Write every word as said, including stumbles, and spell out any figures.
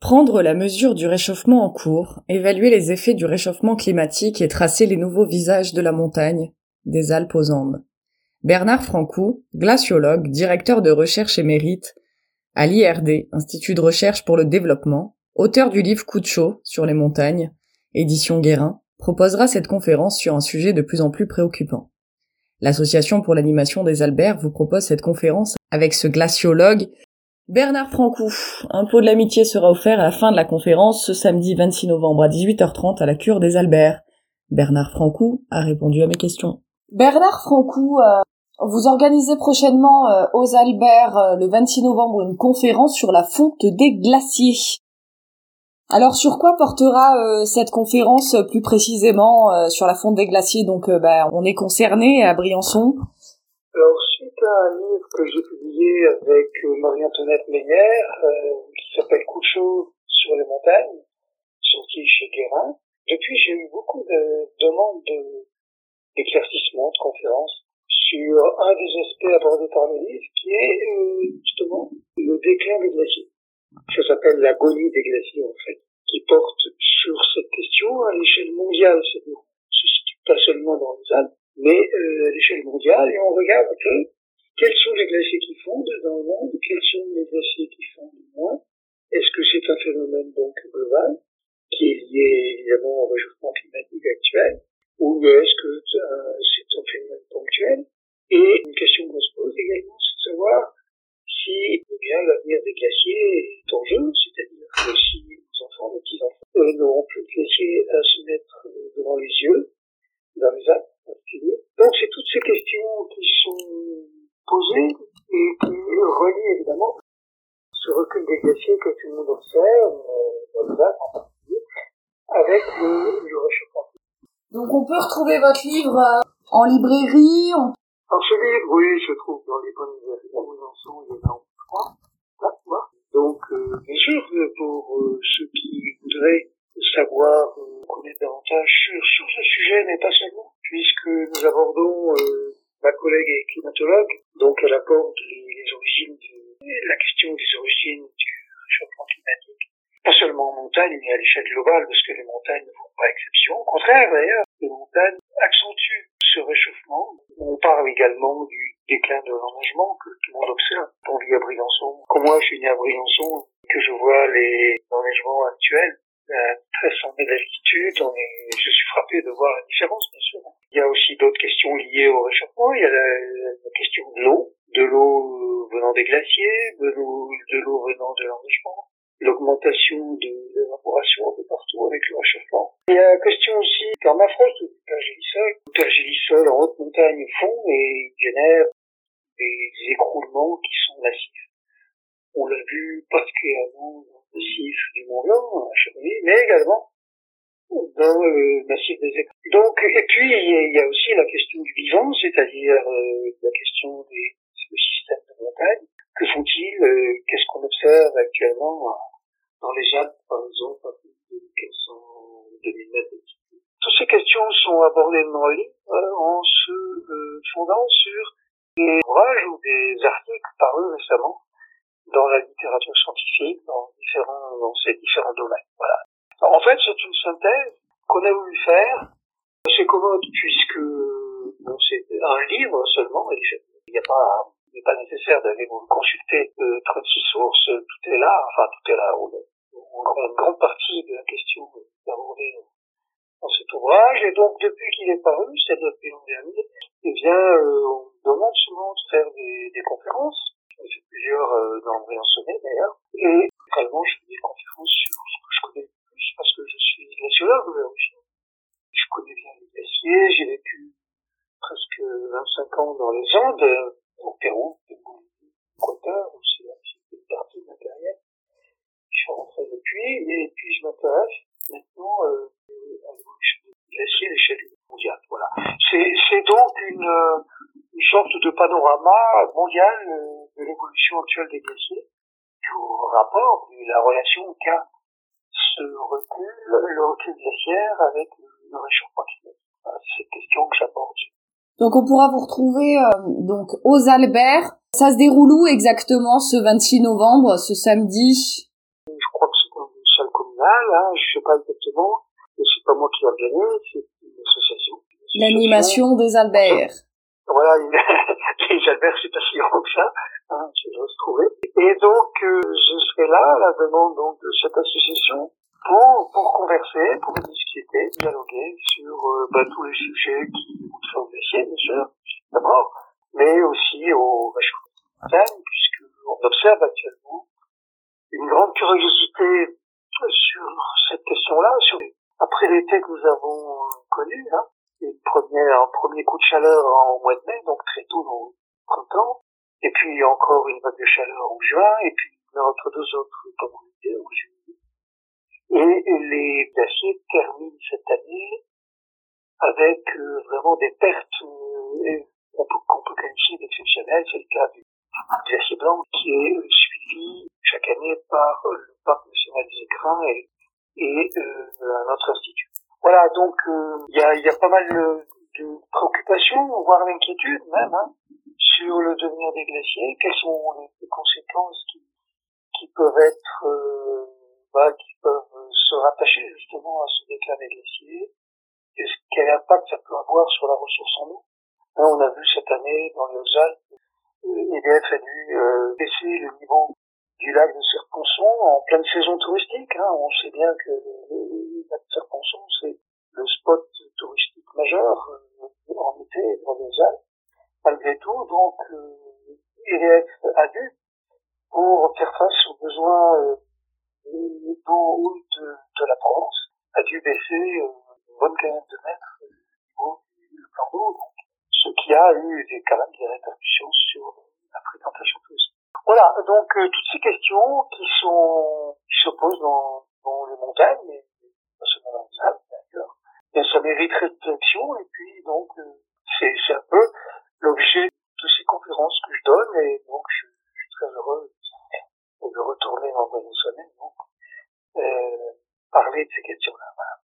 Prendre la mesure du réchauffement en cours, évaluer les effets du réchauffement climatique et tracer les nouveaux visages de la montagne, des Alpes aux Andes. Bernard Francou, glaciologue, directeur de recherche émérite à l'I R D, Institut de recherche pour le développement, auteur du livre Coup de chaud sur les montagnes, édition Guérin, proposera cette conférence sur un sujet de plus en plus préoccupant. L'Association pour l'animation des Albères vous propose cette conférence avec ce glaciologue Bernard Francou. Un pot de l'amitié sera offert à la fin de la conférence ce samedi vingt-six novembre à dix-huit heures trente à la cure des Albères. Bernard Francou a répondu à mes questions. Bernard Francou, euh, vous organisez prochainement euh, aux Albères euh, le vingt-six novembre une conférence sur la fonte des glaciers. Alors sur quoi portera euh, cette conférence euh, plus précisément euh, sur la fonte des glaciers? Donc euh, bah, on est concerné à Briançon. Alors, suite à un livre que j'ai publié avec Marie-Antoinette Meyer, euh, qui s'appelle Coup de chaud sur les montagnes, sorti chez Guérin, depuis j'ai eu beaucoup de demandes de, d'éclaircissement, de conférences, sur un des aspects abordés par le livre, qui est euh, justement le déclin des glaciers. Ça s'appelle l'agonie des glaciers, en fait, qui porte sur cette question à l'échelle mondiale. Ça ne se situe pas seulement dans les Alpes, mais euh, à l'échelle mondiale, et on regarde un peu quels sont les glaciers qui fondent dans le monde, quels sont les glaciers qui fondent moins. Est-ce que c'est un phénomène donc global, qui est lié évidemment au réchauffement climatique actuel, ou est-ce que euh, c'est un phénomène ponctuel? Et une question qu'on se pose également, c'est de savoir si eh bien, l'avenir des glaciers est en jeu, c'est-à-dire que si nos enfants, nos petits-enfants, euh, n'auront plus de glaciers à se mettre devant les yeux, dans les Alpes en particulier. Donc c'est toutes ces questions qui sont posées et qui relient évidemment ce recul des glaciers que tout le monde observe, euh, dans les Alpes en particulier, avec le, le réchauffement. Donc on peut retrouver votre livre euh, en librairie. On... Alors ce livre, oui, se trouve dans les bonnes librairies. À Briançon, il y en a en trois. Là, voilà. Donc euh, bien sûr, pour euh, ceux qui voudraient savoir euh, connaître davantage sur, sur ce sujet, mais pas seulement, puisque nous abordons, euh, ma collègue est climatologue, donc elle aborde les, les origines, de, la question des origines du réchauffement climatique, pas seulement en montagne, mais à l'échelle globale, parce que les montagnes ne font pas exception. Au contraire, d'ailleurs, les montagnes accentuent ce réchauffement. On parle également du déclin de l'enneigement que tout le monde observe. On vit à Briançon. Comme moi, je suis né à Briançon, que je vois les enneigements actuels, à treize cents mètres d'altitude, on est, je suis frappé de voir la différence, bien sûr. Il y a aussi d'autres questions liées au réchauffement. Il y a la, la question de l'eau, de l'eau venant des glaciers, de l'eau, de l'eau venant de l'enneigement, l'augmentation de l'évaporation un peu partout avec le réchauffement. Il y a la question aussi de permafrost ou de pergélisol. Le pergélisol en haute montagne fond et génère des écroulements qui sont massifs. On l'a vu particulièrement dans le massif du Mont Blanc, à Chamonix, mais également dans le massif des écrins. Donc, et puis, il y a aussi la question du vivant, c'est-à-dire euh, la question des systèmes de montagne. Que font-ils? euh, Qu'est-ce qu'on observe actuellement dans les Alpes, par exemple, à plus de quinze cents, deux mille mètres d'altitude? Toutes ces questions sont abordées dans le livre euh, en se euh, fondant sur des ouvrages ou des articles parus récemment dans la littérature scientifique, dans différents, dans ces différents domaines. Voilà. Alors, en fait, c'est une synthèse qu'on a voulu faire. C'est commode puisque bon, c'est un livre seulement. Il n'y a pas, il n'est pas nécessaire d'aller consulter euh, trente-six sources. Tout est là. Enfin, tout est là. On a une grande partie de la question abordée dans cet ouvrage. Et donc, depuis qu'il est paru, c'est-à-dire depuis l'an dernier, eh bien, euh, on me demande souvent de faire des, des conférences. J'en ai fait plusieurs euh, dans le Briançonnais d'ailleurs. Et également, je fais des conférences sur ce que je connais le plus parce que je suis glaciologue de l'origine. Je connais bien les glaciers. J'ai vécu presque vingt-cinq ans dans les Andes, au Pérou, au Équateur, où c'est une partie de ma carrière. Je suis rentré depuis, et puis je m'intéresse maintenant euh, à l'évolution des glaciers à l'échelle mondiale. Voilà. C'est, c'est donc une, une sorte de panorama mondial de l'évolution actuelle des glaciers, au rapport de la relation qu'a ce recul, le recul glaciaire avec le réchauffement climatique. Voilà, c'est cette question que j'aborde. Donc on pourra vous retrouver euh, donc aux Albères. Ça se déroule où exactement ce vingt-six novembre, ce samedi? Je crois que c'est dans national, hein, je sais pas exactement, et c'est pas moi qui l'organise, c'est une association. Une association. L'animation des Albers. Voilà, une... les Albers, c'est pas si grand que ça, hein, je dois se trouver. Et donc, euh, je serai là à la demande donc de cette association pour pour converser, pour discuter, dialoguer sur euh, bah, tous les sujets qui touchent au glacier, bien sûr, d'abord, mais aussi au réchauffement climatique, puisqu'on observe actuellement une grande curiosité sur cette question-là, sur après l'été que nous avons connu, hein, une première, un premier coup de chaleur en mois de mai, donc très tôt dans le printemps, et puis encore une vague de chaleur en juin, et puis entre deux autres pendant l'été, en juillet. Et les glaciers terminent cette année avec euh, vraiment des pertes euh, qu'on peut, qu'on peut qualifier d'exceptionnelles. C'est le cas du glacier blanc qui est euh, suivi chaque année par euh, le Parc national des Écrins et, et euh, un autre institut. Voilà, donc il euh, y, a, y a pas mal de, de préoccupations, voire d'inquiétudes même, hein, sur le devenir des glaciers. Quelles sont les conséquences qui, qui peuvent être... Euh, Bah, qui peuvent se rattacher justement à ce déclin des glaciers, et quel impact ça peut avoir sur la ressource en eau. Là, on a vu cette année dans les Hautes-Alpes, E D F a dû euh, baisser le niveau du lac de Serponçon en pleine saison touristique. Hein. On sait bien que le, le lac de Serponçon, c'est le spot touristique majeur euh, en été dans les Alpes. Malgré tout, donc, euh, E D F a dû, pour faire face aux besoins euh, d'eau de, de la Provence, a dû baisser euh, une bonne quinzaine de mètres au niveau du plan d'eau, donc, ce qui a eu des, quand même des répercussions sur la fréquentation touristique. Voilà, donc euh, toutes ces questions qui sont qui se posent dans, dans les montagnes, et pas seulement dans les Alpes d'ailleurs, et ça mérite réflexion, et puis donc euh, c'est, c'est un peu l'objet de ces conférences que je donne, et donc je, je suis très heureux de retourner dans une semaine, donc, euh, parler de ces questions-là. Voilà.